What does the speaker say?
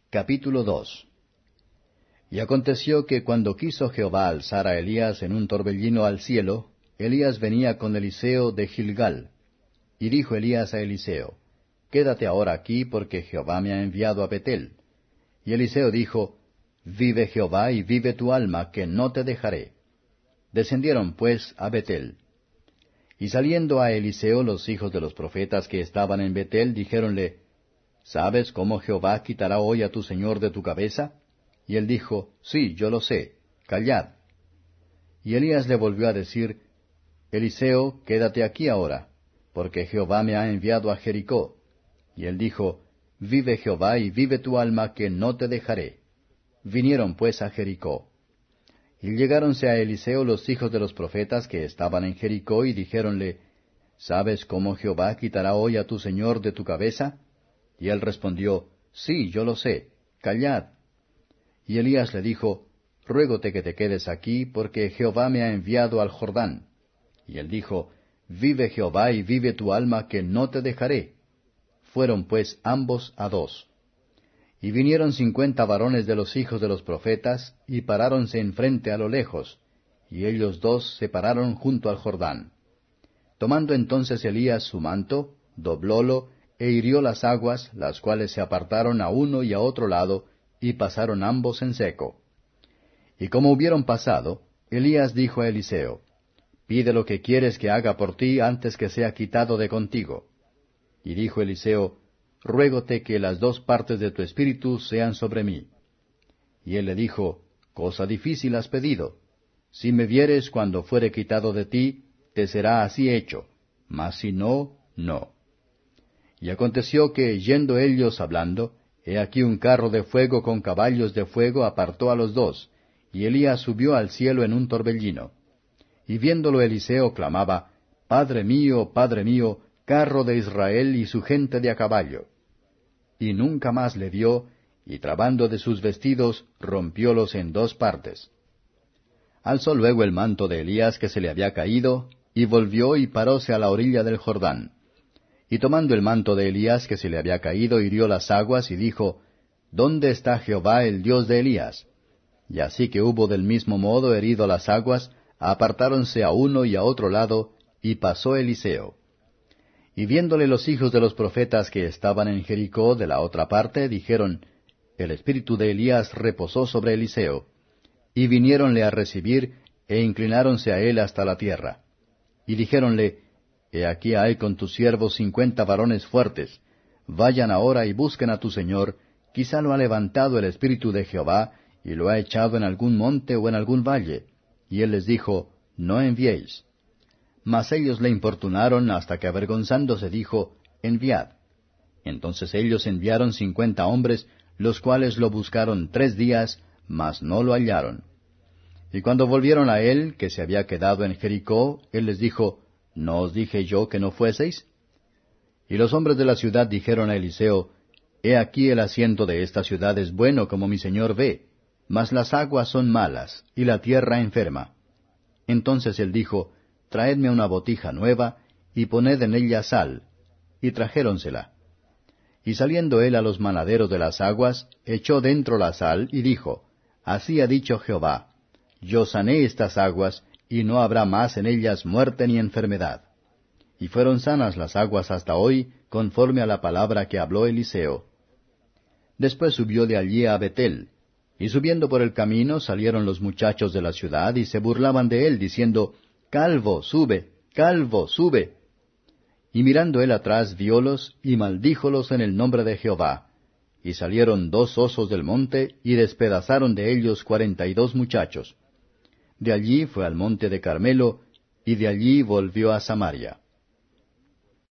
Capítulo 2. Y aconteció que cuando quiso Jehová alzar a Elías en un torbellino al cielo, Elías venía con Eliseo de Gilgal. Y dijo Elías a Eliseo, Quédate ahora aquí, porque Jehová me ha enviado a Betel. Y Eliseo dijo, Vive Jehová y vive tu alma, que no te dejaré. Descendieron pues a Betel. Y saliendo a Eliseo los hijos de los profetas que estaban en Betel, dijéronle, ¿Sabes cómo Jehová quitará hoy a tu señor de tu cabeza? Y él dijo, Sí, yo lo sé, callad. Y Elías le volvió a decir, Eliseo, quédate aquí ahora, porque Jehová me ha enviado a Jericó. Y él dijo, Vive Jehová y vive tu alma, que no te dejaré. Vinieron pues a Jericó. Y llegáronse a Eliseo los hijos de los profetas que estaban en Jericó, y dijéronle, ¿Sabes cómo Jehová quitará hoy a tu señor de tu cabeza? Y él respondió, Sí, yo lo sé, callad. Y Elías le dijo, Ruégote que te quedes aquí, porque Jehová me ha enviado al Jordán. Y él dijo, Vive Jehová y vive tu alma, que no te dejaré. Fueron pues ambos a dos. Y vinieron 50 varones de los hijos de los profetas, y paráronse enfrente a lo lejos, y ellos dos se pararon junto al Jordán. Tomando entonces Elías su manto, doblólo, e hirió las aguas, las cuales se apartaron a uno y a otro lado, y pasaron ambos en seco. Y como hubieron pasado, Elías dijo a Eliseo, Pide lo que quieres que haga por ti antes que sea quitado de contigo. Y dijo Eliseo, Ruégote que las dos partes de tu espíritu sean sobre mí. Y él le dijo, Cosa difícil has pedido. Si me vieres cuando fuere quitado de ti, te será así hecho, mas si no, no. Y aconteció que, yendo ellos hablando, he aquí un carro de fuego con caballos de fuego apartó a los dos, y Elías subió al cielo en un torbellino. Y viéndolo Eliseo clamaba, Padre mío, carro de Israel y su gente de a caballo. Y nunca más le vio, y trabando de sus vestidos, rompiólos en dos partes. Alzó luego el manto de Elías que se le había caído, y volvió y paróse a la orilla del Jordán. Y tomando el manto de Elías que se le había caído, hirió las aguas, y dijo, ¿Dónde está Jehová el Dios de Elías? Y así que hubo del mismo modo herido las aguas, apartáronse a uno y a otro lado, y pasó Eliseo. Y viéndole los hijos de los profetas que estaban en Jericó de la otra parte, dijeron, El espíritu de Elías reposó sobre Eliseo. Y viniéronle a recibir, e inclináronse a él hasta la tierra. Y dijéronle, He aquí hay con tus siervos 50 varones fuertes. Vayan ahora y busquen a tu señor, quizá lo ha levantado el espíritu de Jehová, y lo ha echado en algún monte o en algún valle. Y él les dijo, No enviéis. Mas ellos le importunaron hasta que avergonzándose dijo, Enviad. Entonces ellos enviaron 50 hombres, los cuales lo buscaron 3 días, mas no lo hallaron. Y cuando volvieron a él, que se había quedado en Jericó, él les dijo, ¿No os dije yo que no fueseis? Y los hombres de la ciudad dijeron a Eliseo, He aquí el asiento de esta ciudad es bueno como mi señor ve, mas las aguas son malas, y la tierra enferma. Entonces él dijo, Traedme una botija nueva, y poned en ella sal. Y trajéronsela. Y saliendo él a los manaderos de las aguas, echó dentro la sal, y dijo, Así ha dicho Jehová, Yo sané estas aguas, y no habrá más en ellas muerte ni enfermedad. Y fueron sanas las aguas hasta hoy, conforme a la palabra que habló Eliseo. Después subió de allí a Betel, y subiendo por el camino salieron los muchachos de la ciudad, y se burlaban de él, diciendo, Calvo, sube, calvo, sube. Y mirando él atrás viólos, y maldíjolos en el nombre de Jehová. Y salieron 2 osos del monte, y despedazaron de ellos 42 muchachos. De allí fue al monte de Carmelo, y de allí volvió a Samaria.